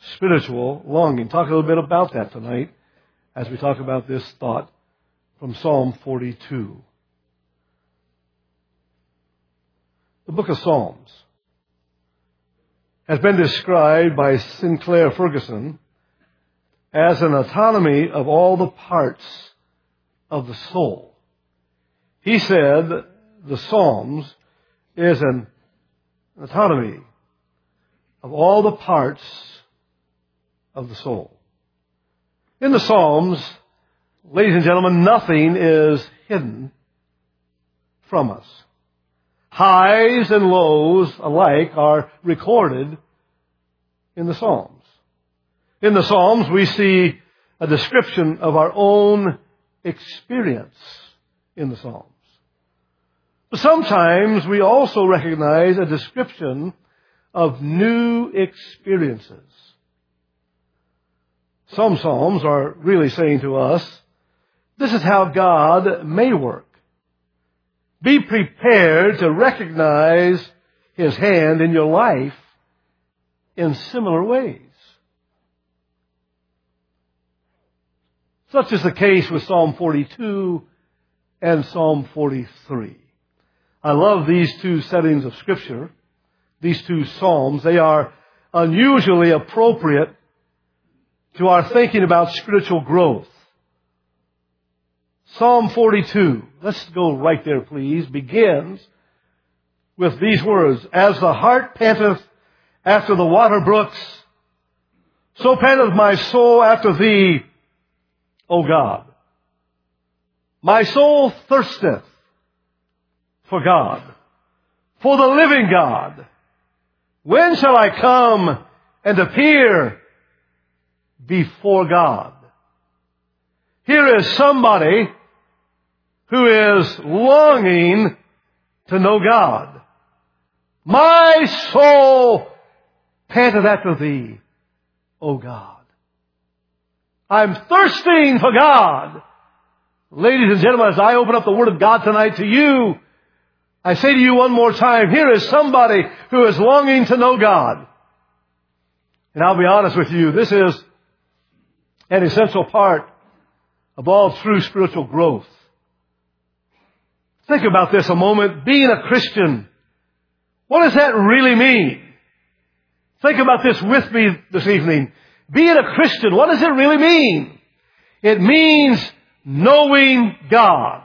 spiritual longing. Talk a little bit about that tonight as we talk about this thought from Psalm 42. The book of Psalms has been described by Sinclair Ferguson as an autonomy of all the parts of the soul. He said the Psalms is an autonomy of all the parts of the soul. In the Psalms, ladies and gentlemen, nothing is hidden from us. Highs and lows alike are recorded in the Psalms. In the Psalms, we see a description of our own experience in the Psalms. But sometimes we also recognize a description of new experiences. Some Psalms are really saying to us, this is how God may work. Be prepared to recognize His hand in your life in similar ways. Such is the case with Psalm 42 and Psalm 43. I love these two settings of Scripture, these two Psalms. They are unusually appropriate to our thinking about spiritual growth. Psalm 42, let's go right there please, begins with these words, as the hart panteth after the water brooks, so panteth my soul after thee, O God. My soul thirsteth for God, for the living God. When shall I come and appear before God? Here is somebody who is longing to know God. My soul panteth after thee, O God. I'm thirsting for God. Ladies and gentlemen, as I open up the Word of God tonight to you, I say to you one more time, here is somebody who is longing to know God. And I'll be honest with you, this is an essential part of all true spiritual growth. Think about this a moment. Being a Christian, what does that really mean? Think about this with me this evening. Being a Christian, what does it really mean? It means knowing God.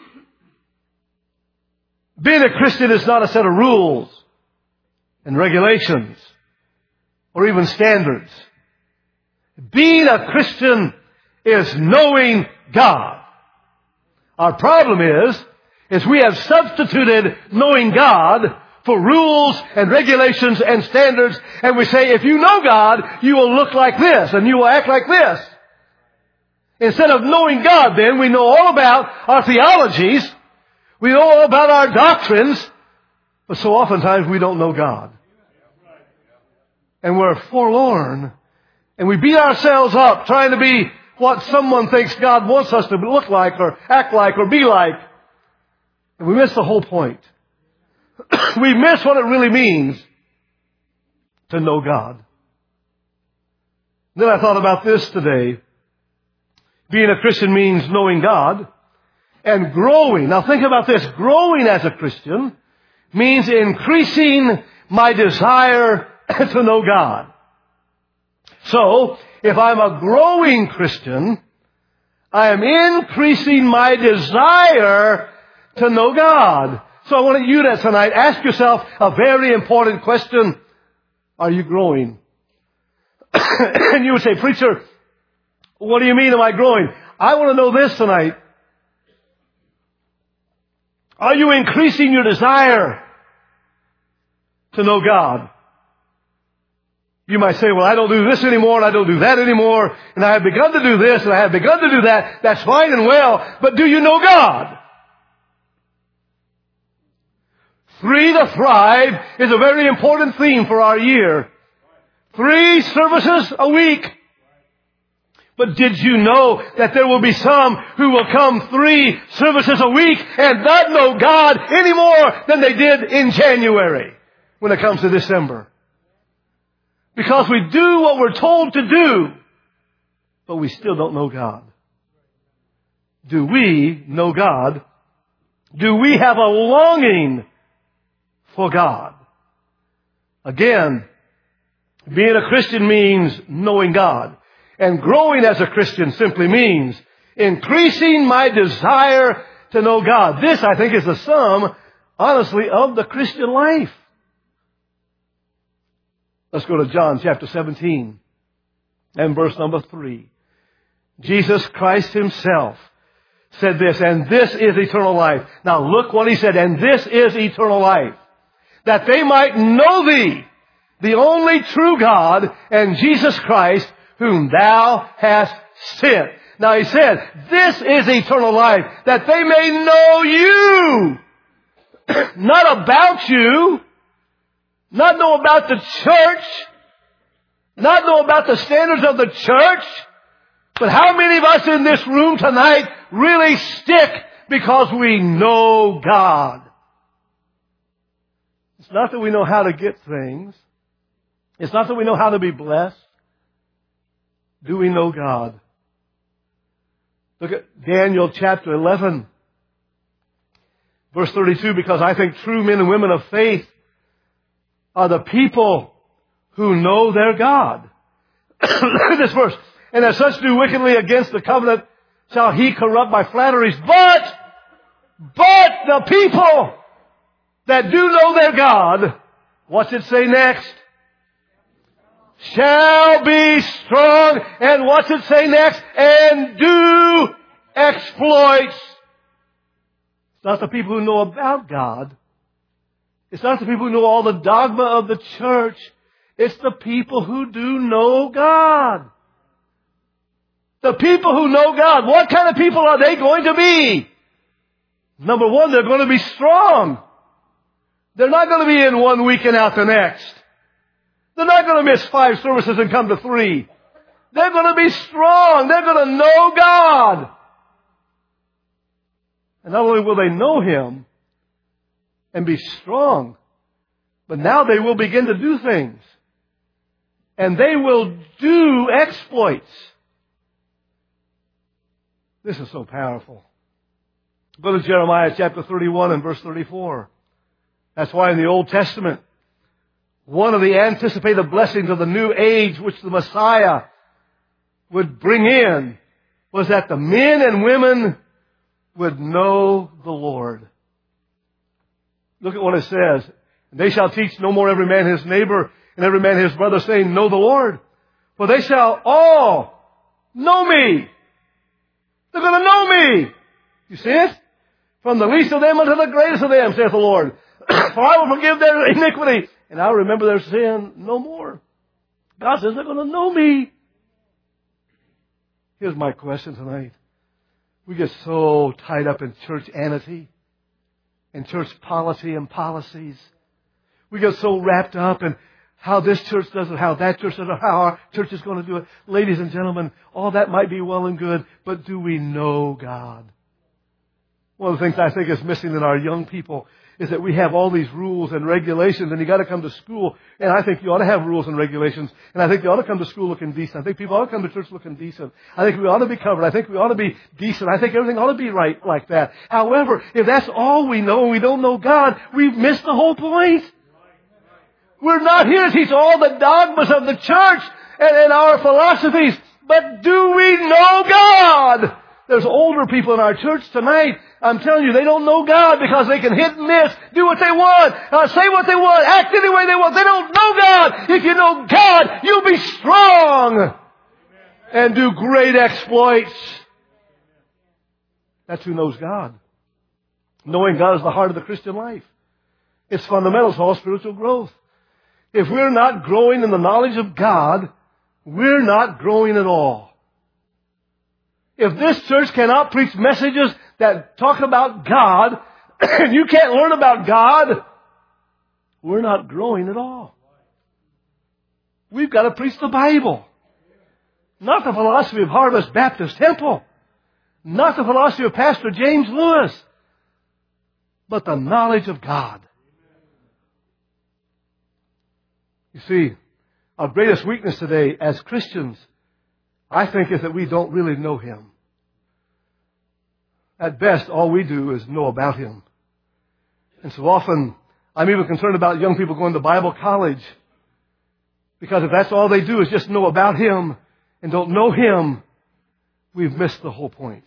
Being a Christian is not a set of rules and regulations or even standards. Being a Christian is knowing God. Our problem is we have substituted knowing God for rules and regulations and standards, and we say, if you know God, you will look like this and you will act like this. Instead of knowing God, then, we know all about our theologies, we know all about our doctrines, but so oftentimes we don't know God. And we're forlorn, and we beat ourselves up trying to be what someone thinks God wants us to look like or act like or be like. And we miss the whole point. We miss what it really means to know God. Then I thought about this today. Being a Christian means knowing God and growing. Now think about this. Growing as a Christian means increasing my desire to know God. So, if I'm a growing Christian, I am increasing my desire to know God. So I want you to tonight ask yourself a very important question. Are you growing? And you would say, preacher, what do you mean am I growing? I want to know this tonight. Are you increasing your desire to know God? You might say, well, I don't do this anymore, and I don't do that anymore, and I have begun to do this, and I have begun to do that. That's fine and well, but do you know God? Free to Thrive is a very important theme for our year. 3 services a week. But did you know that there will be some who will come 3 services a week and not know God any more than they did in January when it comes to December? because we do what we're told to do, but we still don't know God. Do we know God? Do we have a longing for God? Again, being a Christian means knowing God. And growing as a Christian simply means increasing my desire to know God. This, I think, is the sum, honestly, of the Christian life. Let's go to John chapter 17 and verse number 3. Jesus Christ Himself said this, and this is eternal life. Now look what He said, and this is eternal life, that they might know Thee, the only true God, and Jesus Christ, whom Thou hast sent. Now He said, this is eternal life, that they may know You, not about You, not know about the church, not know about the standards of the church, but how many of us in this room tonight really stick because we know God? It's not that we know how to get things. It's not that we know how to be blessed. Do we know God? Look at Daniel chapter 11, verse 32, because I think true men and women of faith are the people who know their God. Look at this verse. And as such do wickedly against the covenant shall he corrupt by flatteries. But the people that do know their God, what's it say next? Shall be strong. And what's it say next? And do exploits. It's not the people who know about God. It's not the people who know all the dogma of the church. It's the people who do know God. The people who know God. What kind of people are they going to be? Number one, they're going to be strong. They're not going to be in one week and out the next. They're not going to miss 5 services and come to 3. They're going to be strong. They're going to know God. And not only will they know Him and be strong, but now they will begin to do things. And they will do exploits. This is so powerful. Go to Jeremiah chapter 31 and verse 34. That's why in the Old Testament, one of the anticipated blessings of the new age which the Messiah would bring in was that the men and women would know the Lord. Look at what it says. They shall teach no more every man his neighbor and every man his brother, saying, know the Lord. For they shall all know me. They're going to know me. You see it? From the least of them unto the greatest of them, saith the Lord. For I will forgive their iniquity, and I will remember their sin no more. God says they're going to know me. Here's my question tonight. We get so tied up in church-anity and church polity and policies. We get so wrapped up in how this church does it, how that church does it, how our church is going to do it. Ladies and gentlemen, all that might be well and good, but do we know God? One of the things I think is missing in our young people is that we have all these rules and regulations, and you got to come to school, and I think you ought to have rules and regulations, and I think you ought to come to school looking decent. I think people ought to come to church looking decent. I think we ought to be covered. I think we ought to be decent. I think everything ought to be right like that. However, if that's all we know and we don't know God, we've missed the whole point. We're not here to teach all the dogmas of the church and our philosophies, but do we know God? There's older people in our church tonight. I'm telling you, they don't know God because they can hit and miss, do what they want, say what they want, act any way they want. They don't know God. If you know God, you'll be strong and do great exploits. That's who knows God. Knowing God is the heart of the Christian life. It's fundamental to all spiritual growth. If we're not growing in the knowledge of God, we're not growing at all. If this church cannot preach messages that talk about God, and you can't learn about God, we're not growing at all. We've got to preach the Bible. Not the philosophy of Harvest Baptist Temple. Not the philosophy of Pastor James Lewis. But the knowledge of God. You see, Our greatest weakness today as Christians, I think, is that we don't really know Him. At best, all we do is know about Him. And so often, I'm even concerned about young people going to Bible college. Because if that's all they do is just know about Him and don't know Him, we've missed the whole point.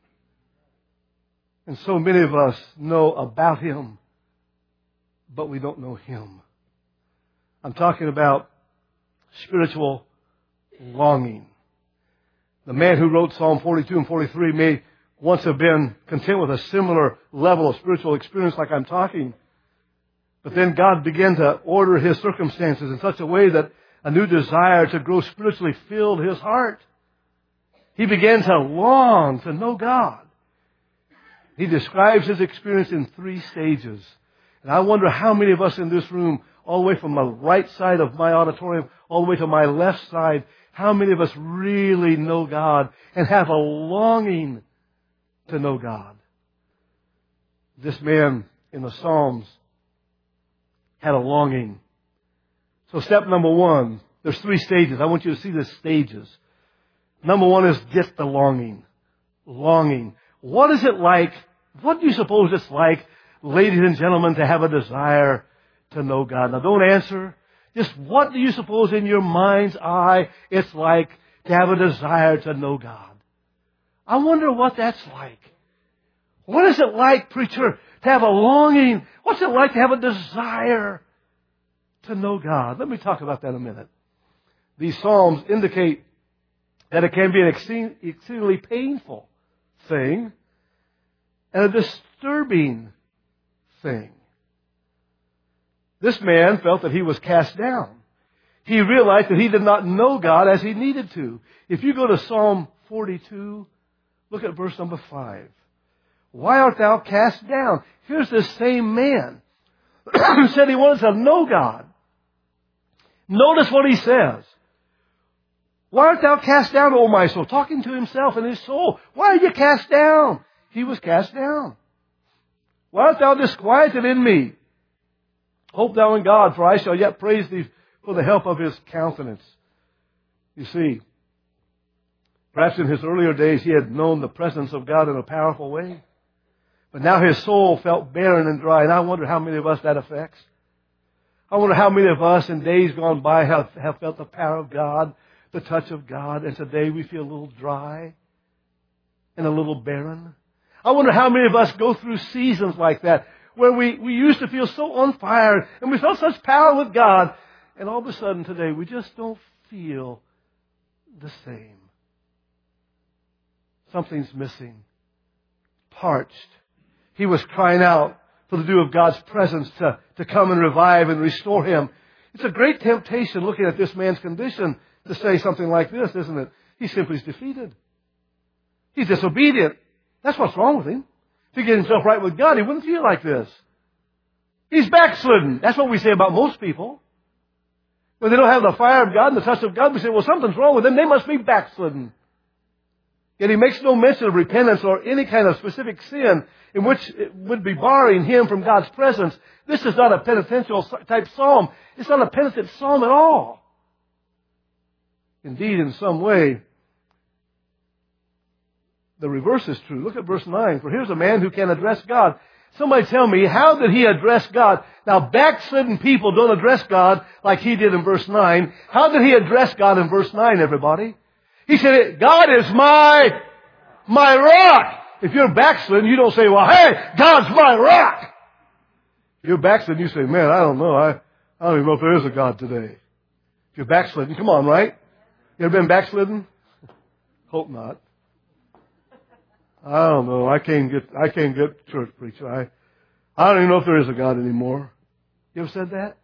And so many of us know about Him, but we don't know Him. I'm talking about spiritual longing. The man who wrote Psalm 42 and 43 may once have been content with a similar level of spiritual experience like I'm talking. But then God began to order his circumstances in such a way that a new desire to grow spiritually filled his heart. He began to long to know God. He describes his experience in 3 stages. And I wonder how many of us in this room, all the way from the right side of my auditorium, all the way to my left side, how many of us really know God and have a longing to know God? This man in the Psalms had a longing. So step number 1, there's 3 stages. I want you to see the stages. Number 1 is get the longing. Longing. What is it like? What do you suppose it's like, ladies and gentlemen, to have a desire to know God? Now don't answer. Just what do you suppose in your mind's eye it's like to have a desire to know God? I wonder what that's like. What is it like, preacher, to have a longing? What's it like to have a desire to know God? Let me talk about that in a minute. These Psalms indicate that it can be an exceedingly painful thing and a disturbing thing. This man felt that he was cast down. He realized that he did not know God as he needed to. If you go to Psalm 42, look at verse number 5. Why art thou cast down? Here's this same man who said he wanted to know God. Notice what he says. Why art thou cast down, O my soul? Talking to himself and his soul. Why are you cast down? He was cast down. Why art thou disquieted in me? Hope thou in God, for I shall yet praise thee for the help of his countenance. You see, perhaps in his earlier days he had known the presence of God in a powerful way. But now his soul felt barren and dry. And I wonder how many of us that affects. I wonder how many of us in days gone by have felt the power of God, the touch of God, and today we feel a little dry and a little barren. I wonder how many of us go through seasons like that, where we used to feel so on fire and we felt such power with God, and all of a sudden today we just don't feel the same. Something's missing. Parched. He was crying out for the dew of God's presence to come and revive and restore him. It's a great temptation looking at this man's condition to say something like this, isn't it? He simply is defeated. He's disobedient. That's what's wrong with him. If he get himself right with God, he wouldn't feel like this. He's backslidden. That's what we say about most people. When they don't have the fire of God and the touch of God, we say, well, something's wrong with them. They must be backslidden. Yet he makes no mention of repentance or any kind of specific sin in which it would be barring him from God's presence. This is not a penitential type psalm. It's not a penitent psalm at all. Indeed, in some way, the reverse is true. Look at verse 9. For here's a man who can address God. Somebody tell me, how did he address God? Now, backslidden people don't address God like he did in verse 9. How did he address God in verse 9, everybody? He said, God is my rock. If you're backslidden, you don't say, well, hey, God's my rock. If you're backslidden, you say, man, I don't know. I don't even know if there is a God today. If you're backslidden, come on, right? You ever been backslidden? Hope not. I don't know. I can't get church preacher. I don't even know if there is a God anymore. You ever said that?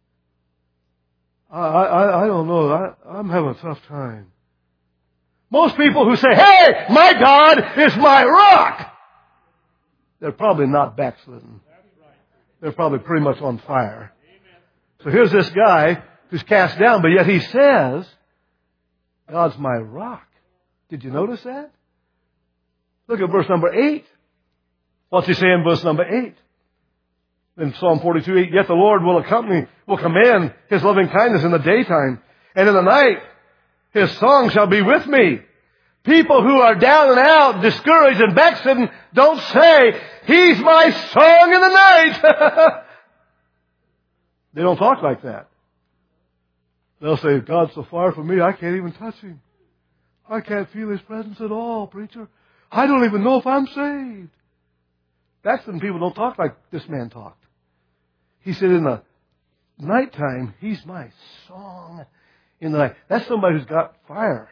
I don't know. I'm having a tough time. Most people who say, hey, my God is my rock, they're probably not backslidden. They're probably pretty much on fire. So here's this guy who's cast down, but yet he says, God's my rock. Did you notice that? Look at verse number 8. What's he say in verse number 8? In Psalm 42:8, yet the Lord will command his loving kindness in the daytime, And in the night, His song shall be with me. People who are down and out, discouraged and backslidden, don't say, He's my song in the night. They don't talk like that. They'll say, God's so far from me, I can't even touch Him. I can't feel His presence at all, preacher. I don't even know if I'm saved. Backslidden people don't talk like this man talked. He said, in the nighttime, He's my song in the night. That's somebody who's got fire.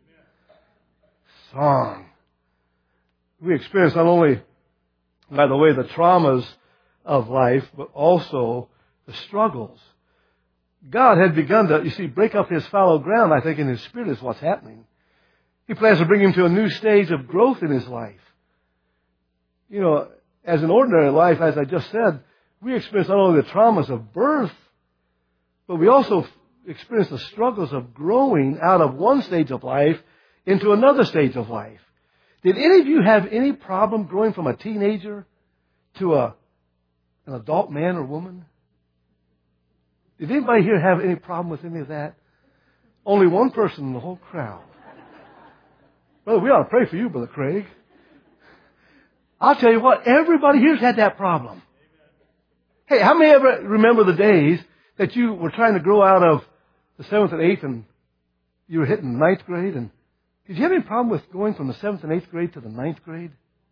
Song. We experience not only, by the way, the traumas of life, but also the struggles. God had begun to, you see, break up His fallow ground, I think, in His Spirit is what's happening. He plans to bring him to a new stage of growth in his life. You know, as an ordinary life, as I just said, we experience not only the traumas of birth, but we also experience the struggles of growing out of one stage of life into another stage of life. Did any of you have any problem growing from a teenager to an adult man or woman? Did anybody here have any problem with any of that? Only one person in the whole crowd. Brother, we ought to pray for you, Brother Craig. I'll tell you what, everybody here's had that problem. Hey, how many ever remember the days that you were trying to grow out of the 7th and 8th and you were hitting 9th grade? And did you have any problem with going from the 7th and 8th grade to the 9th grade?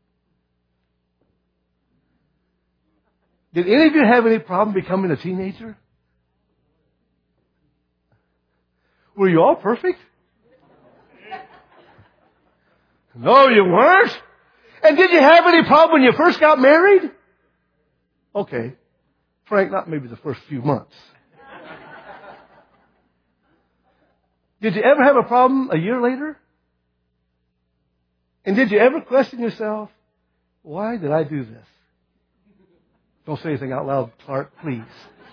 Did any of you have any problem becoming a teenager? Were you all perfect? No, you weren't. And did you have any problem when you first got married? Okay. Frank, not maybe the first few months. Did you ever have a problem a year later? And did you ever question yourself, why did I do this? Don't say anything out loud, Clark, please.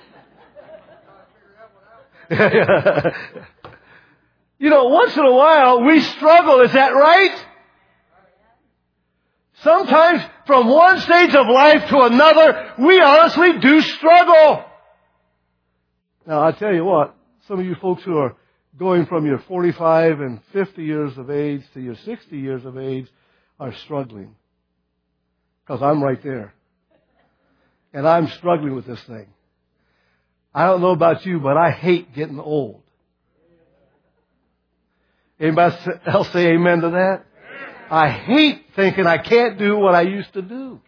You know, once in a while we struggle, is that right? Sometimes from one stage of life to another, we honestly do struggle. Now, I'll tell you what, some of you folks who are going from your 45 and 50 years of age to your 60 years of age are struggling. Because I'm right there. And I'm struggling with this thing. I don't know about you, but I hate getting old. Anybody else say amen to that? I hate thinking I can't do what I used to do.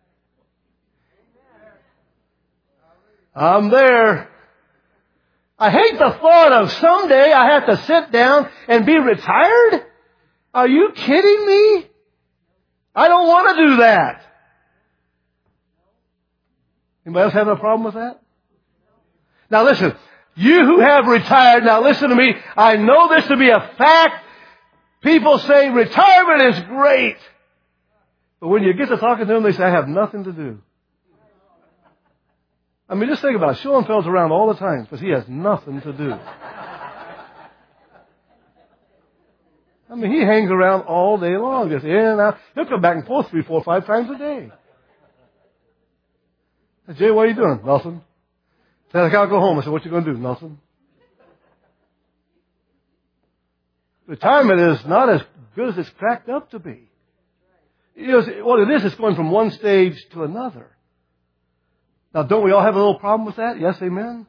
I'm there. I hate the thought of someday I have to sit down and be retired. Are you kidding me? I don't want to do that. Anybody else have a problem with that? Now listen, you who have retired, now listen to me. I know this to be a fact. People say retirement is great. But when you get to talking to them, they say, I have nothing to do. I mean, just think about it. Schoenfeld's around all the time because he has nothing to do. I mean, he hangs around all day long. Just in and out. He'll come back and forth 3, 4, 5 times a day. I said, Jay, what are you doing? Nothing. I said, I'll go home. I said, what you going to do? Nothing. Retirement is not as good as it's cracked up to be. You know, what it is, it's going from one stage to another. Now, don't we all have a little problem with that? Yes, amen?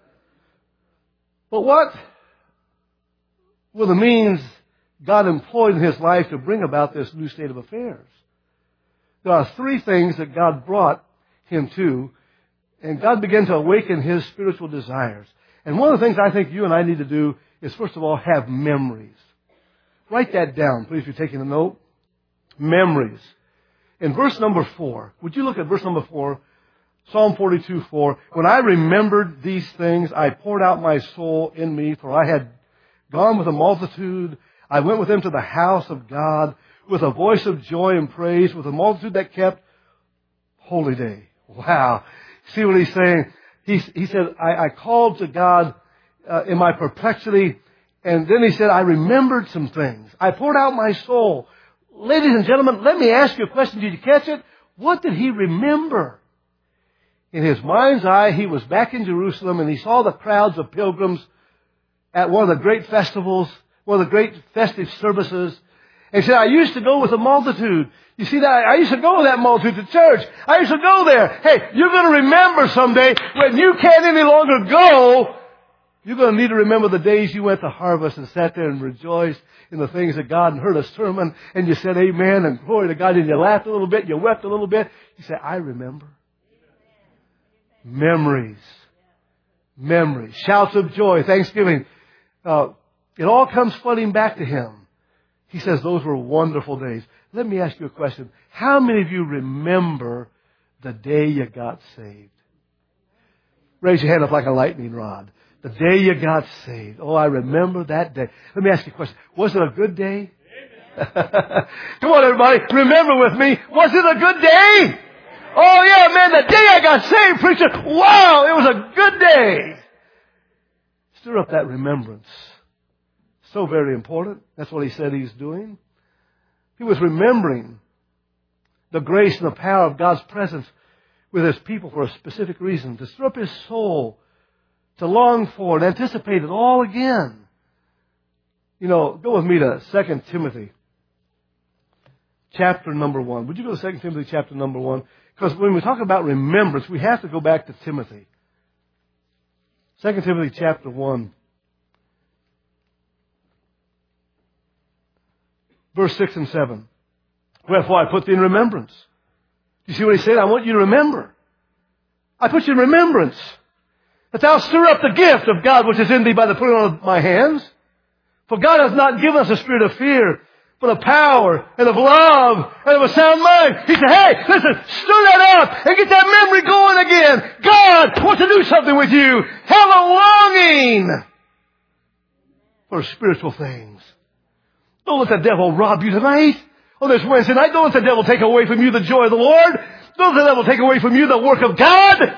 But what were the means God employed in his life to bring about this new state of affairs? There are 3 things that God brought him to, and God began to awaken his spiritual desires. And one of the things I think you and I need to do is, first of all, have memories. Write that down, please, if you're taking a note. Memories. In verse number 4, would you look at verse number 4? Psalm 42:4. When I remembered these things, I poured out my soul in me, for I had gone with a multitude. I went with them to the house of God with a voice of joy and praise, with a multitude that kept holy day. Wow. See what he's saying? He said, I called to God in my perplexity, and then he said, I remembered some things. I poured out my soul. Ladies and gentlemen, let me ask you a question. Did you catch it? What did he remember? In his mind's eye, he was back in Jerusalem, and he saw the crowds of pilgrims at one of the great festivals, one of the great festive services. And he said, I used to go with a multitude. You see that? I used to go with that multitude to church. I used to go there. Hey, you're going to remember someday when you can't any longer go, you're going to need to remember the days you went to harvest and sat there and rejoiced in the things of God and heard a sermon and you said amen and glory to God and you laughed a little bit, you wept a little bit. You said, I remember. Memories. Memories. Shouts of joy, thanksgiving. It all comes flooding back to him. He says those were wonderful days. Let me ask you a question. How many of you remember the day you got saved? Raise your hand up like a lightning rod. The day you got saved. Oh, I remember that day. Let me ask you a question. Was it a good day? Come on, everybody. Remember with me. Was it a good day? Oh, yeah, man. The day I got saved, preacher. Wow, it was a good day. Stir up that remembrance. So very important. That's what he said he was doing. He was remembering the grace and the power of God's presence with his people for a specific reason. To stir up his soul. To long for and anticipate it all again. You know, go with me to 2 Timothy. Chapter number 1. Would you go to 2 Timothy chapter number 1? Because when we talk about remembrance, we have to go back to Timothy. 2 Timothy chapter 1. Verse 6 and 7. Wherefore I put thee in remembrance. You see what he said? I want you to remember. I put you in remembrance. That thou stir up the gift of God which is in thee by the putting on of my hands. For God hath not given us a spirit of fear, but of power and of love and of a sound mind. He said, hey, listen, stir that up and get that memory going again. God wants to do something with you. Have a longing for spiritual things. Don't let the devil rob you tonight. On this Wednesday night, don't let the devil take away from you the joy of the Lord. Don't let the devil take away from you the work of God.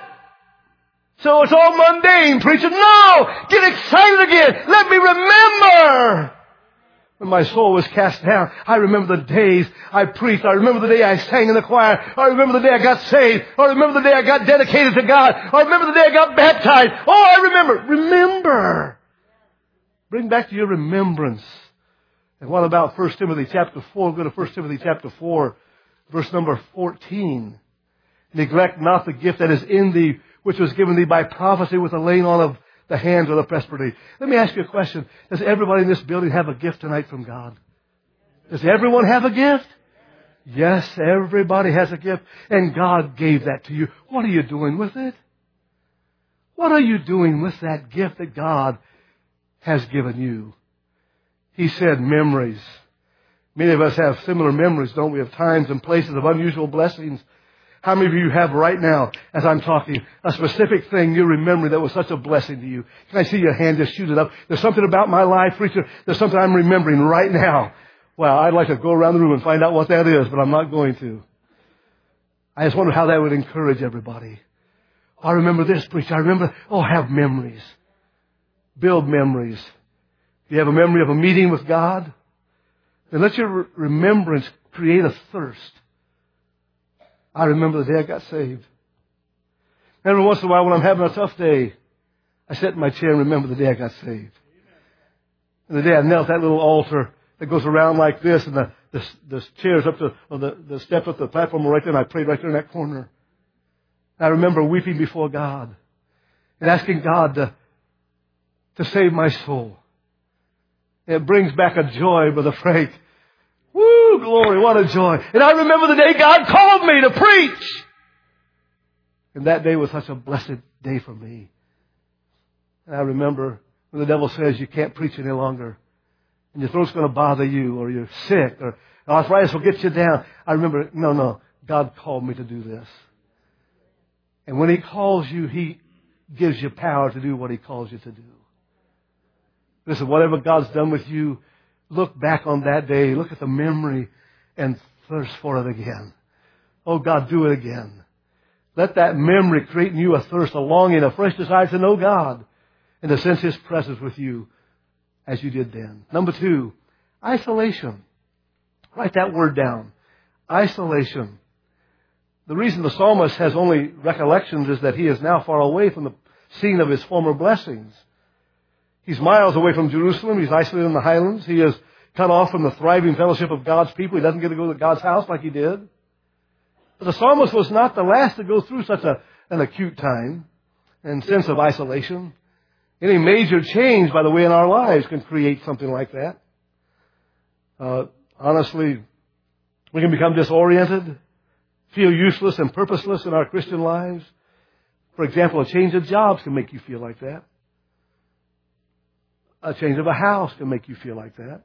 So it's all mundane, preacher. No! Get excited again. Let me remember. When my soul was cast down, I remember the days I preached. I remember the day I sang in the choir. I remember the day I got saved. I remember the day I got dedicated to God. I remember the day I got baptized. Oh, I remember. Remember. Bring back to your remembrance. And what about 1 Timothy chapter 4? Go to 1 Timothy chapter 4, verse number 14. Neglect not the gift that is in thee, which was given thee by prophecy with the laying on of the hands of the presbytery. Let me ask you a question. Does everybody in this building have a gift tonight from God? Does everyone have a gift? Yes, everybody has a gift. And God gave that to you. What are you doing with it? What are you doing with that gift that God has given you? He said memories. Many of us have similar memories, don't we, of times and places of unusual blessings. How many of you have right now, as I'm talking, a specific thing you remember that was such a blessing to you? Can I see your hand just shoot it up? There's something about my life, preacher. There's something I'm remembering right now. Well, I'd like to go around the room and find out what that is, but I'm not going to. I just wonder how that would encourage everybody. I remember this, preacher. I remember, have memories. Build memories. Do you have a memory of a meeting with God? Then let your remembrance create a thirst. I remember the day I got saved. Every once in a while when I'm having a tough day, I sit in my chair and remember the day I got saved. And the day I knelt at that little altar that goes around like this, and the chairs up to, or the steps up to the platform were right there, and I prayed right there in that corner. And I remember weeping before God and asking God to save my soul. And it brings back a joy, Brother Frank. Woo, glory, what a joy. And I remember the day God called me to preach. And that day was such a blessed day for me. And I remember when the devil says you can't preach any longer, and your throat's going to bother you, or you're sick, or arthritis will get you down. I remember, no, God called me to do this. And when He calls you, He gives you power to do what He calls you to do. Listen, whatever God's done with you, look back on that day, look at the memory, and thirst for it again. Oh, God, do it again. Let that memory create in you a thirst, a longing, a fresh desire to know God and to sense His presence with you as you did then. Number 2, isolation. Write that word down. Isolation. The reason the psalmist has only recollections is that he is now far away from the scene of his former blessings. He's miles away from Jerusalem. He's isolated in the highlands. He is cut off from the thriving fellowship of God's people. He doesn't get to go to God's house like he did. But the psalmist was not the last to go through such an acute time and sense of isolation. Any major change, by the way, in our lives can create something like that. Honestly, we can become disoriented, feel useless and purposeless in our Christian lives. For example, a change of jobs can make you feel like that. A change of a house can make you feel like that.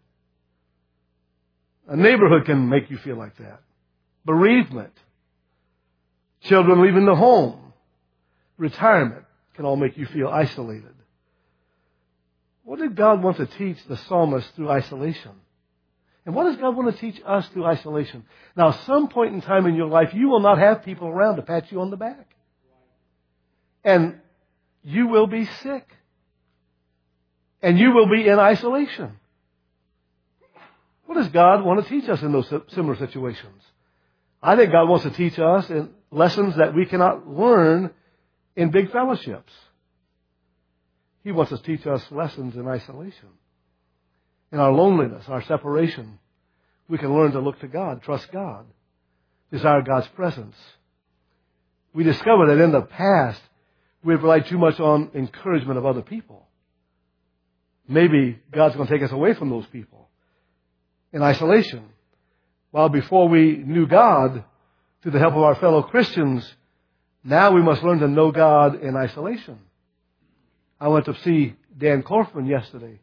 A neighborhood can make you feel like that. Bereavement. Children leaving the home. Retirement can all make you feel isolated. What did God want to teach the psalmist through isolation? And what does God want to teach us through isolation? Now, at some point in time in your life, you will not have people around to pat you on the back. And you will be sick. And you will be in isolation. What does God want to teach us in those similar situations? I think God wants to teach us in lessons that we cannot learn in big fellowships. He wants to teach us lessons in isolation. In our loneliness, our separation, we can learn to look to God, trust God, desire God's presence. We discover that in the past, we've relied too much on encouragement of other people. Maybe God's going to take us away from those people in isolation. While before we knew God through the help of our fellow Christians, now we must learn to know God in isolation. I went to see Dan Corfman yesterday.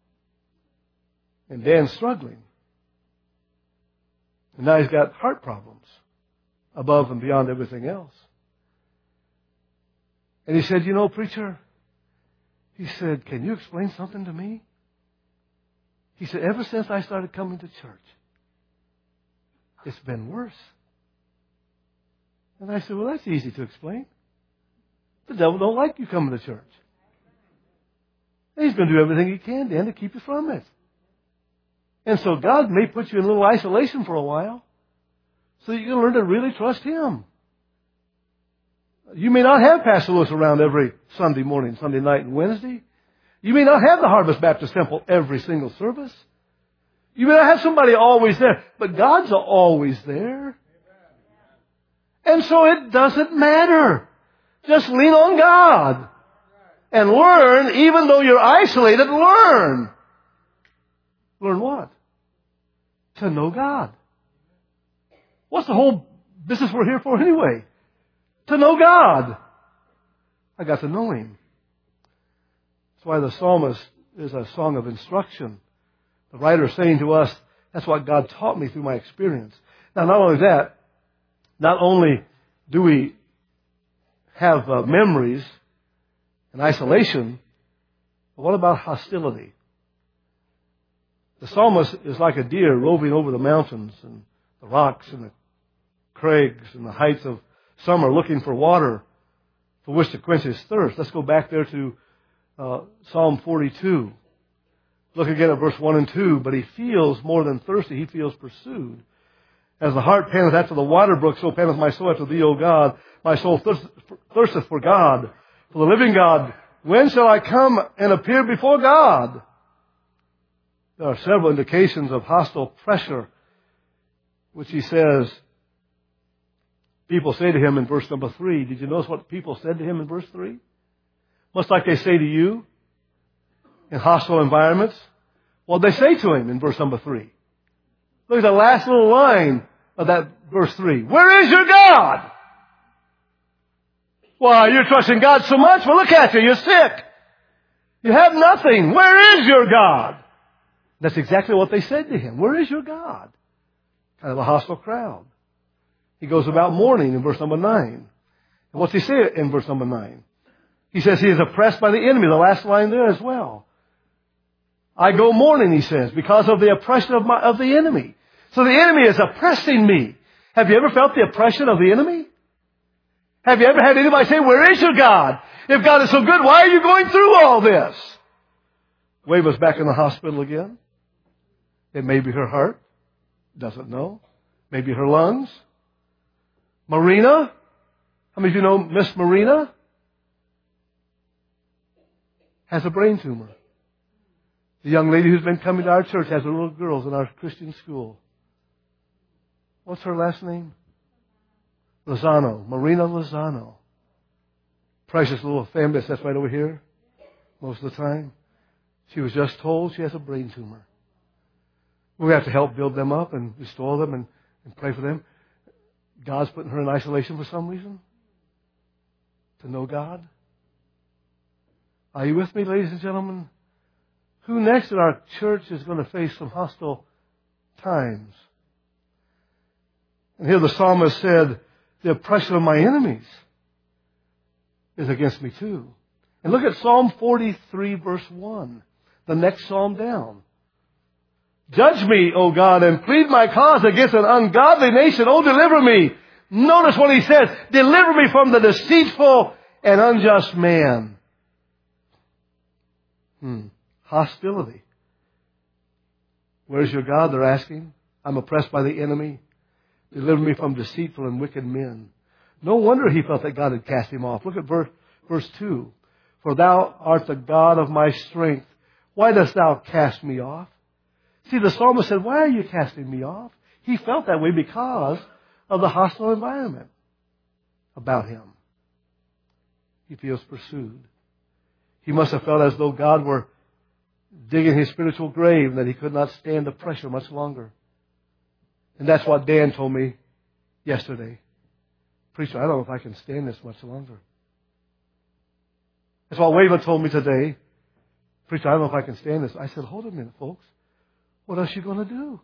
And Dan's struggling. And now he's got heart problems above and beyond everything else. And he said, you know, preacher, he said, can you explain something to me? He said, ever since I started coming to church, it's been worse. And I said, well, that's easy to explain. The devil don't like you coming to church. And he's going to do everything he can, Dan, to keep you from it. And so God may put you in a little isolation for a while so that you can learn to really trust Him. You may not have Pastor Lewis around every Sunday morning, Sunday night, and Wednesday. You may not have the Harvest Baptist Temple every single service. You may not have somebody always there, but God's always there. And so it doesn't matter. Just lean on God and learn, even though you're isolated, learn. Learn what? To know God. What's the whole business we're here for anyway? To know God. I got to know Him. That's why the psalmist is a song of instruction. The writer is saying to us, that's what God taught me through my experience. Now, not only that, not only do we have memories and isolation, but what about hostility? The psalmist is like a deer roving over the mountains and the rocks and the crags and the heights of summer looking for water for which to quench his thirst. Let's go back there to Psalm 42. Look again at verse 1 and 2. But he feels more than thirsty. He feels pursued. As the hart panteth after the water brook, so panteth my soul after thee, O God. My soul thirsteth for God, for the living God. When shall I come and appear before God? There are several indications of hostile pressure, which he says, people say to him in verse number 3. Did you notice what people said to him in verse 3? Much like they say to you in hostile environments. Well, they say to him in verse number 3. Look at the last little line of that verse 3. Where is your God? Why, you're trusting God so much. Well, look at you. You're sick. You have nothing. Where is your God? That's exactly what they said to him. Where is your God? Kind of a hostile crowd. He goes about mourning in verse number 9. And what's he say in verse number 9? He says he is oppressed by the enemy. The last line there as well. I go mourning, he says, because of the oppression of the enemy. So the enemy is oppressing me. Have you ever felt the oppression of the enemy? Have you ever had anybody say, where is your God? If God is so good, why are you going through all this? Waver's back in the hospital again. It may be her heart. Doesn't know. Maybe her lungs. Marina. How many of you know Miss Marina? Has a brain tumor. The young lady who's been coming to our church has little girls in our Christian school. What's her last name? Lozano. Marina Lozano. Precious little family that sits right over here most of the time. She was just told she has a brain tumor. We have to help build them up and restore them and pray for them. God's putting her in isolation for some reason. To know God. Are you with me, ladies and gentlemen? Who next in our church is going to face some hostile times? And here the psalmist said, the oppression of my enemies is against me too. And look at Psalm 43 verse 1. The next psalm down. Judge me, O God, and plead my cause against an ungodly nation. Oh, deliver me. Notice what he says. Deliver me from the deceitful and unjust man. Hostility. Where's your God? They're asking. I'm oppressed by the enemy. Deliver me from deceitful and wicked men. No wonder he felt that God had cast him off. Look at verse 2. For thou art the God of my strength. Why dost thou cast me off? See, the psalmist said, why are you casting me off? He felt that way because of the hostile environment about him. He feels pursued. He must have felt as though God were digging his spiritual grave and that he could not stand the pressure much longer. And that's what Dan told me yesterday. Preacher, I don't know if I can stand this much longer. That's what Wava told me today. Preacher, I don't know if I can stand this. I said, hold a minute, folks. What else are you going to do?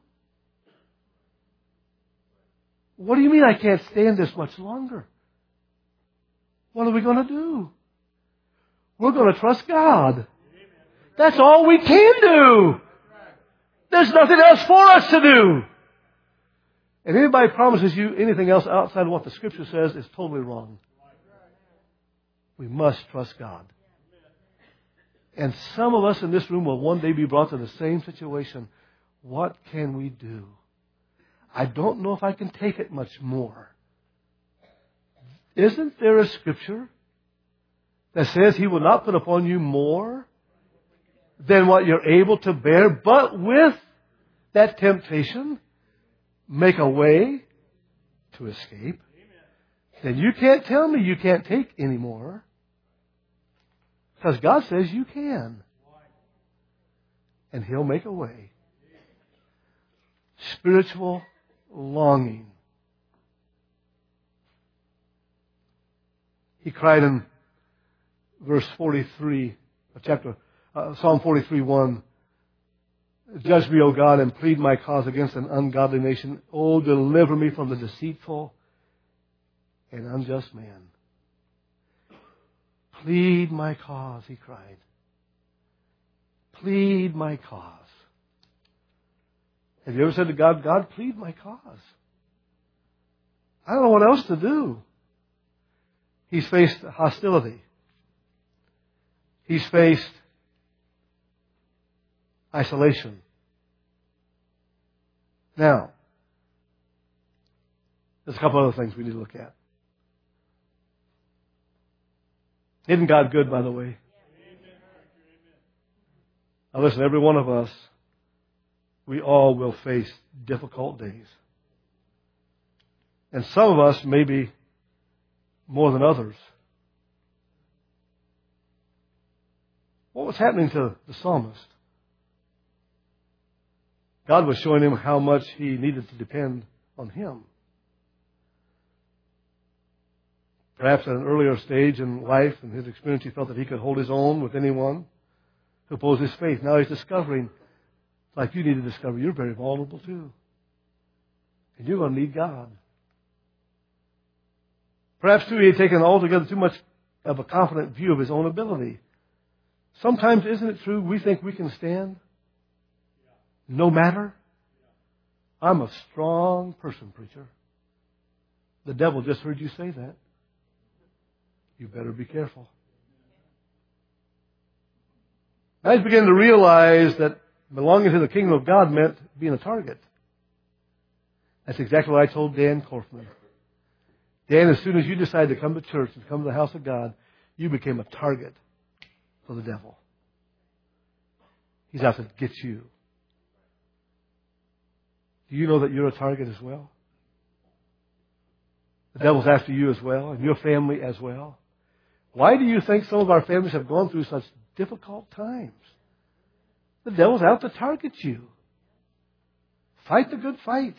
What do you mean I can't stand this much longer? What are we going to do? We're going to trust God. That's all we can do. There's nothing else for us to do. And anybody promises you anything else outside of what the Scripture says is totally wrong. We must trust God. And some of us in this room will one day be brought to the same situation. What can we do? I don't know if I can take it much more. Isn't there a Scripture that says He will not put upon you more than what you're able to bear, but with that temptation, make a way to escape? Then you can't tell me you can't take any more. Because God says you can. And He'll make a way. Spiritual longing. He cried in verse 43 of Psalm 43:1. Judge me, O God, and plead my cause against an ungodly nation. Oh, deliver me from the deceitful and unjust man. Plead my cause, he cried. Plead my cause. Have you ever said to God, God, plead my cause? I don't know what else to do. He's faced hostility. He's faced isolation. Now, there's a couple other things we need to look at. Isn't God good, by the way? Now listen, every one of us, we all will face difficult days. And some of us maybe more than others. What was happening to the psalmist? God was showing him how much he needed to depend on Him. Perhaps at an earlier stage in life and his experience, he felt that he could hold his own with anyone who opposed his faith. Now he's discovering, like you need to discover, you're very vulnerable too. And you're going to need God. Perhaps too he had taken altogether too much of a confident view of his own ability. Sometimes, isn't it true, we think we can stand no matter? I'm a strong person, preacher. The devil just heard you say that. You better be careful. I was beginning to realize that belonging to the kingdom of God meant being a target. That's exactly what I told Dan Korfman. Dan, as soon as you decided to come to church and come to the house of God, you became a target for the devil. He's out to get you. Do you know that you're a target as well? The devil's after you as well, and your family as well. Why do you think some of our families have gone through such difficult times? The devil's out to target you. Fight the good fight.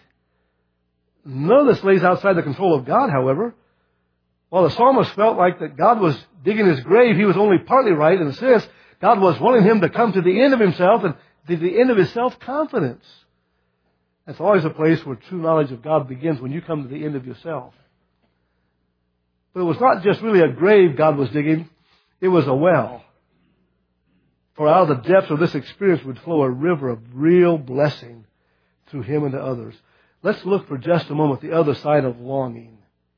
None of this lays outside the control of God, however. While the psalmist felt like that God was digging his grave, he was only partly right in the sense God was wanting him to come to the end of himself and to the end of his self-confidence. That's always a place where true knowledge of God begins, when you come to the end of yourself. But it was not just really a grave God was digging. It was a well. For out of the depths of this experience would flow a river of real blessing through him and to others. Let's look for just a moment the other side of longing.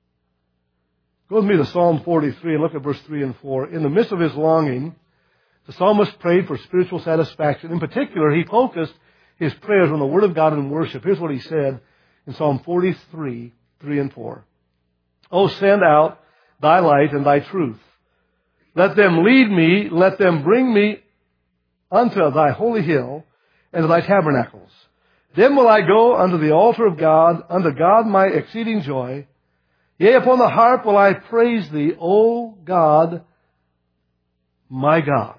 Go with me to Psalm 43 and look at verse 3 and 4. In the midst of his longing, the psalmist prayed for spiritual satisfaction. In particular, he focused his prayers on the Word of God and worship. Here's what he said in Psalm 43, 3 and 4. Oh, send out thy light and thy truth. Let them lead me, let them bring me unto thy holy hill and to thy tabernacles. Then will I go unto the altar of God, unto God my exceeding joy. Yea, upon the harp will I praise thee, O God, my God.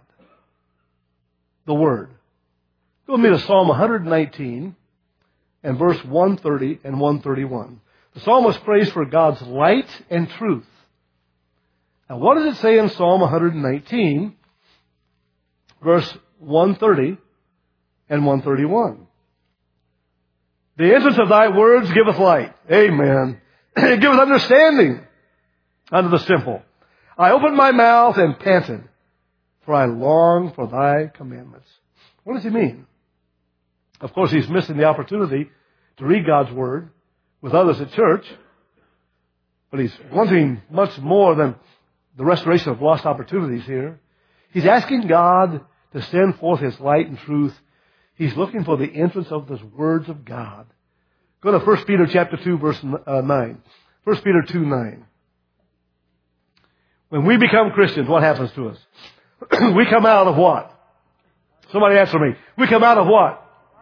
The Word. Go with me to Psalm 119 and verse 130 and 131. The psalmist prays for God's light and truth. Now, what does it say in Psalm 119, verse 130 and 131? The entrance of thy words giveth light. Amen. It giveth understanding unto the simple. I opened my mouth and panted, for I long for thy commandments. What does he mean? Of course, he's missing the opportunity to read God's Word with others at church, but he's wanting much more than the restoration of lost opportunities here. He's asking God to send forth his light and truth. He's looking for the entrance of the words of God. Go to 1 Peter chapter 2, verse 9. 1 Peter 2, 9. When we become Christians, what happens to us? We come out of what? Somebody answer me. We come out of what?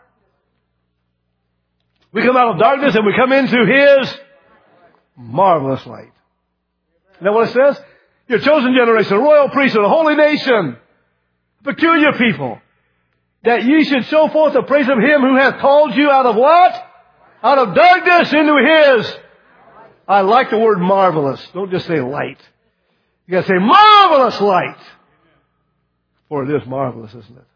We come out of darkness and we come into his marvelous light. Isn't that what it says? Your chosen generation, a royal priesthood, a holy nation, a peculiar people, that ye should show forth the praise of him who hath called you out of what? Out of darkness into his. I like the word marvelous. Don't just say light. You got to say marvelous light. For it is marvelous, isn't it?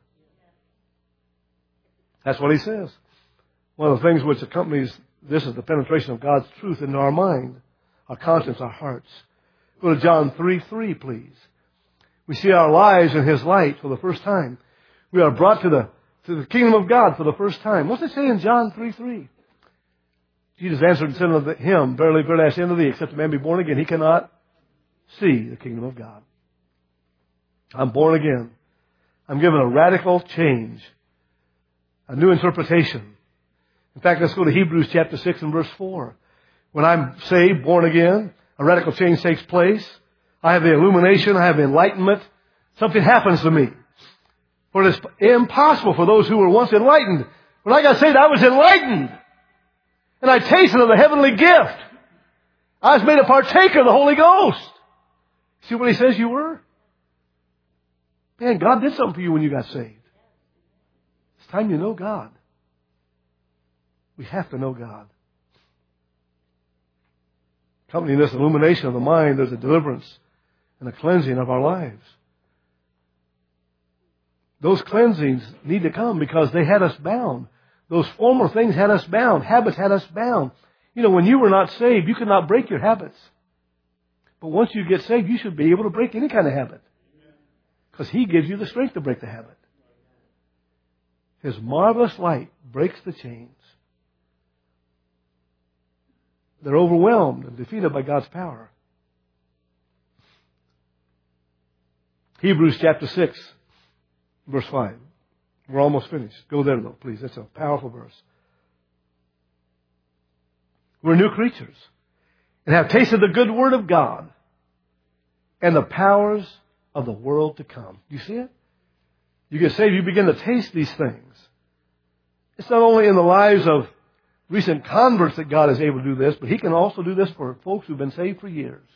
That's what he says. One of the things which accompanies this is the penetration of God's truth into our mind, our conscience, our hearts. Go to John 3:3, please. We see our lives in his light for the first time. We are brought to the kingdom of God for the first time. What's it say in John 3:3? Jesus answered and said unto him, Verily, verily, I say unto thee, except a man be born again, he cannot see the kingdom of God. I'm born again. I'm given a radical change, a new interpretation. In fact, let's go to Hebrews chapter 6 and verse 4. When I'm saved, born again, a radical change takes place. I have the illumination, I have enlightenment. Something happens to me. For it is impossible for those who were once enlightened. When I got saved, I was enlightened. And I tasted of the heavenly gift. I was made a partaker of the Holy Ghost. See what he says you were? Man, God did something for you when you got saved. It's time you know God. We have to know God. Accompanying this illumination of the mind, there's a deliverance and a cleansing of our lives. Those cleansings need to come because they had us bound. Those former things had us bound. Habits had us bound. You know, when you were not saved, you could not break your habits. But once you get saved, you should be able to break any kind of habit. Because he gives you the strength to break the habit. His marvelous light breaks the chains. They're overwhelmed and defeated by God's power. Hebrews chapter 6, verse 5. We're almost finished. Go there, though, please. That's a powerful verse. We're new creatures and have tasted the good word of God and the powers of the world to come. You see it? you get saved, you begin to taste these things. It's not only in the lives of recent converts that God is able to do this, but He can also do this for folks who've been saved for years.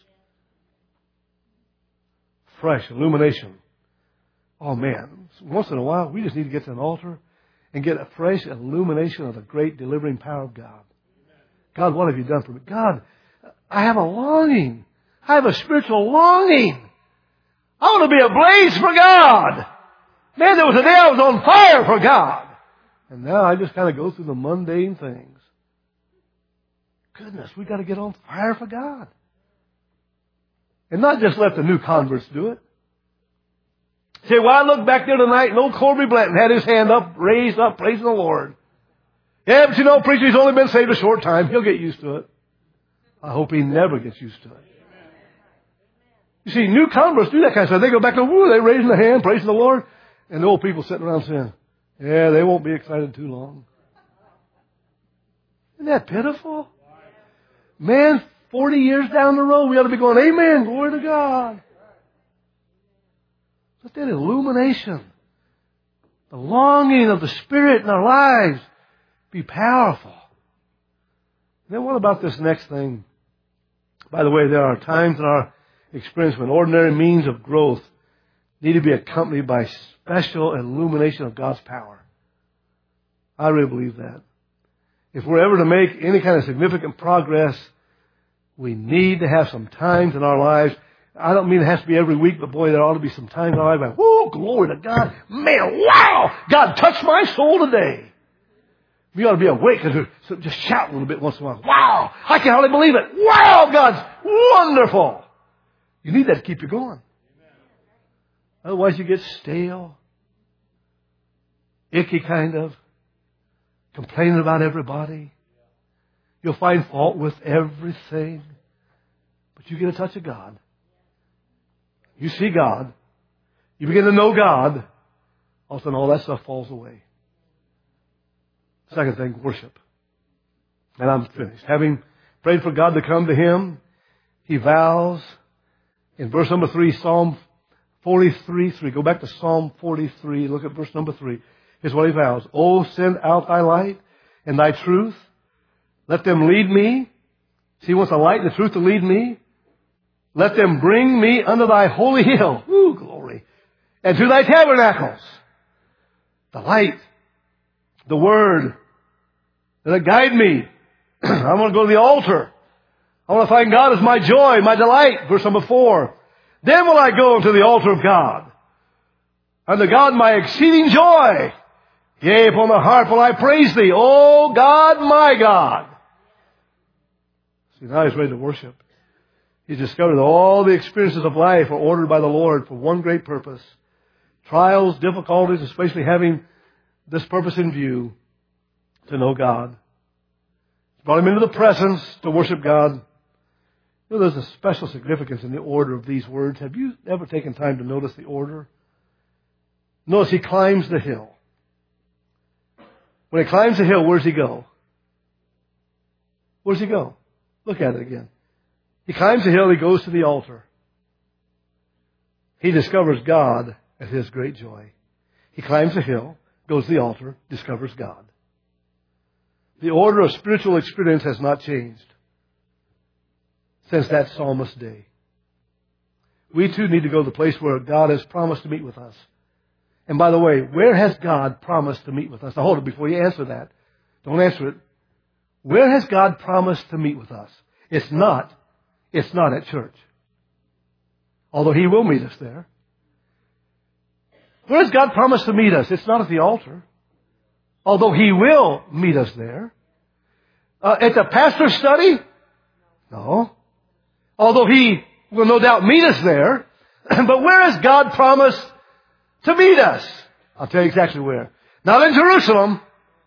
Fresh illumination. Oh man, once in a while we just need to get to an altar and get a fresh illumination of the great delivering power of God. God, what have you done for me? God, I have a longing. I have a spiritual longing. I want to be ablaze for God. Man, there was a day I was on fire for God. And now I just kind of go through the mundane things. Goodness, we got to get on fire for God. And not just let the new converts do it. Say, well, I looked back there tonight and old Corby Blanton had his hand up, raised up, praising the Lord. Yeah, but you know, preacher, he's only been saved a short time. He'll get used to it. I hope he never gets used to it. You see, new converts do that kind of stuff. They go back to, woo, they're raising their hand, praising the Lord. And the old people sitting around saying, yeah, they won't be excited too long. Isn't that pitiful? Man, 40 years down the road, we ought to be going, amen, glory to God. Let that illumination, the longing of the Spirit in our lives be powerful. Then what about this next thing? By the way, there are times in our experience when ordinary means of growth need to be accompanied by special illumination of God's power. I really believe that. If we're ever to make any kind of significant progress, we need to have some times in our lives. I don't mean it has to be every week, but boy, there ought to be some times in our life. Whoo, glory to God. Man, wow! God touched my soul today. We ought to be awake and just shout a little bit once in a while. Wow! I can hardly believe it. Wow, God's wonderful. You need that to keep you going. Otherwise you get stale, icky kind of, complaining about everybody. You'll find fault with everything. But you get a touch of God. You see God. You begin to know God. All of a sudden all that stuff falls away. Second thing, worship. And I'm finished. Having prayed for God to come to him, he vows in verse number 3, Psalm 43:3. Go back to Psalm 43. Look at verse number 3. Here's what he vows. Oh, send out thy light and thy truth. Let them lead me. See, he wants the light and the truth to lead me. Let them bring me unto thy holy hill. Ooh, glory. And to thy tabernacles. The light, the word, that'll guide me. I want to go to the altar. I want to find God as my joy, my delight. Verse number 4. Then will I go unto the altar of God. Unto God my exceeding joy. Yea, upon the harp will I praise thee, O God, my God. See, now he's ready to worship. He's discovered that all the experiences of life are ordered by the Lord for one great purpose. Trials, difficulties, especially having this purpose in view, to know God. Brought him into the presence to worship God. You know, there's a special significance in the order of these words. Have you ever taken time to notice the order? Notice he climbs the hill. When he climbs the hill, where does he go? Where does he go? Look at it again. He climbs the hill, he goes to the altar. He discovers God as his great joy. He climbs the hill, goes to the altar, discovers God. The order of spiritual experience has not changed since that psalmist's day. We too need to go to the place where God has promised to meet with us. And by the way, where has God promised to meet with us? Now hold it before you answer that. Don't answer it. Where has God promised to meet with us? It's not at church. Although he will meet us there. Where has God promised to meet us? It's not at the altar. Although he will meet us there. At the pastor's study? No. Although he will no doubt meet us there. But where has God promised to meet us? I'll tell you exactly where. Not in Jerusalem,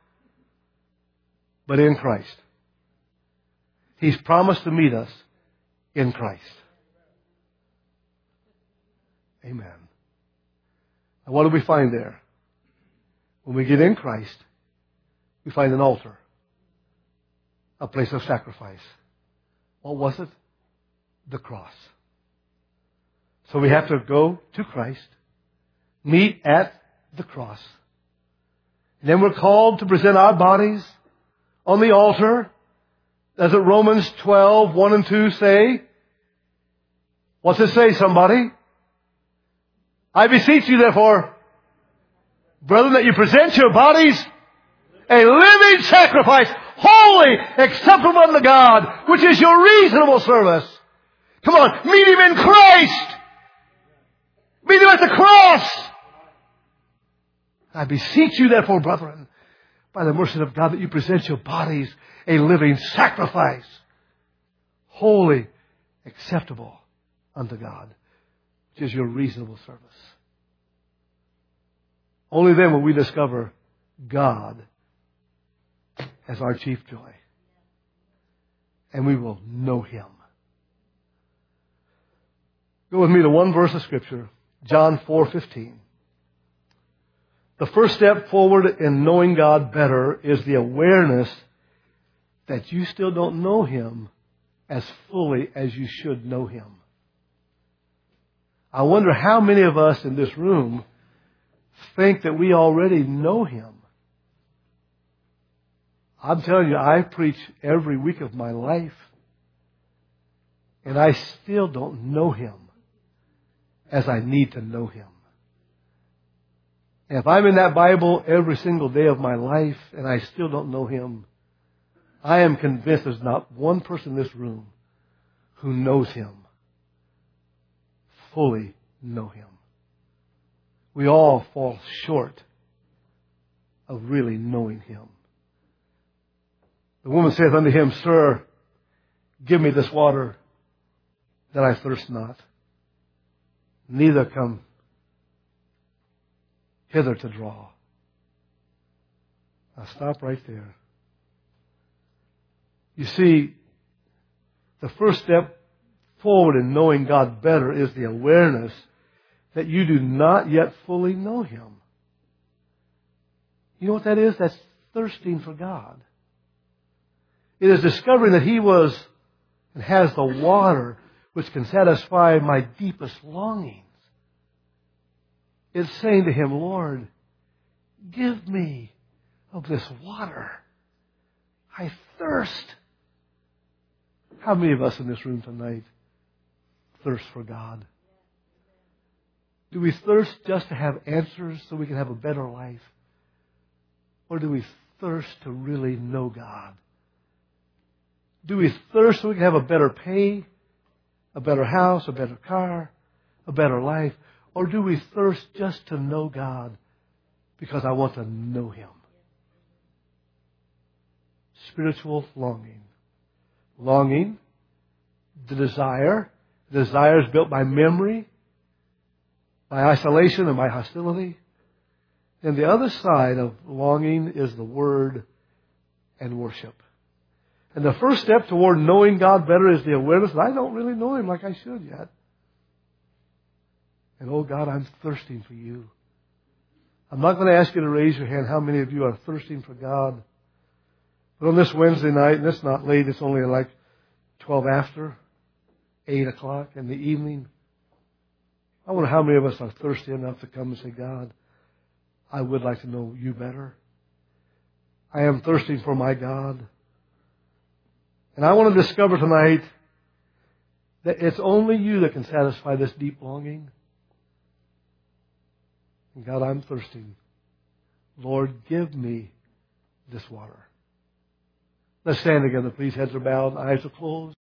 but in Christ. He's promised to meet us in Christ. Amen. And what do we find there? When we get in Christ, we find an altar. A place of sacrifice. What was it? The cross. So we have to go to Christ, meet at the cross. And then we're called to present our bodies on the altar. Doesn't Romans 12, 1 and 2 say? What's it say, somebody? I beseech you, therefore, brethren, that you present your bodies a living sacrifice, holy, acceptable unto God, which is your reasonable service. Come on, meet Him in Christ. Meet Him at the cross. I beseech you, therefore, brethren, by the mercy of God, that you present your bodies a living sacrifice, holy, acceptable unto God, which is your reasonable service. Only then will we discover God as our chief joy. And we will know Him. Go with me to one verse of Scripture, John 4:15. The first step forward in knowing God better is the awareness that you still don't know Him as fully as you should know Him. I wonder how many of us in this room think that we already know Him. I'm telling you, I preach every week of my life, and I still don't know Him as I need to know Him. And if I'm in that Bible every single day of my life and I still don't know Him, I am convinced there's not one person in this room who knows Him, fully know Him. We all fall short of really knowing Him. The woman saith unto Him, Sir, give me this water that I thirst not, neither come hither to draw. Now stop right there. You see, the first step forward in knowing God better is the awareness that you do not yet fully know Him. You know what that is? That's thirsting for God. It is discovering that He was and has the water which can satisfy my deepest longings. It's saying to Him, Lord, give me of this water. I thirst. How many of us in this room tonight thirst for God? Do we thirst just to have answers so we can have a better life? Or do we thirst to really know God? Do we thirst so we can have a better pay, a better house, a better car, a better life? Or do we thirst just to know God because I want to know Him? Spiritual longing. Longing, the desire. The desire is built by memory, by isolation, and by hostility. And the other side of longing is the Word and worship. And the first step toward knowing God better is the awareness that I don't really know Him like I should yet. And oh God, I'm thirsting for You. I'm not going to ask you to raise your hand how many of you are thirsting for God. But on this Wednesday night, and it's not late, it's only like 12 after, 8 o'clock in the evening. I wonder how many of us are thirsty enough to come and say, God, I would like to know You better. I am thirsting for my God. And I want to discover tonight that it's only You that can satisfy this deep longing. And God, I'm thirsting. Lord, give me this water. Let's stand together, please. Heads are bowed, eyes are closed.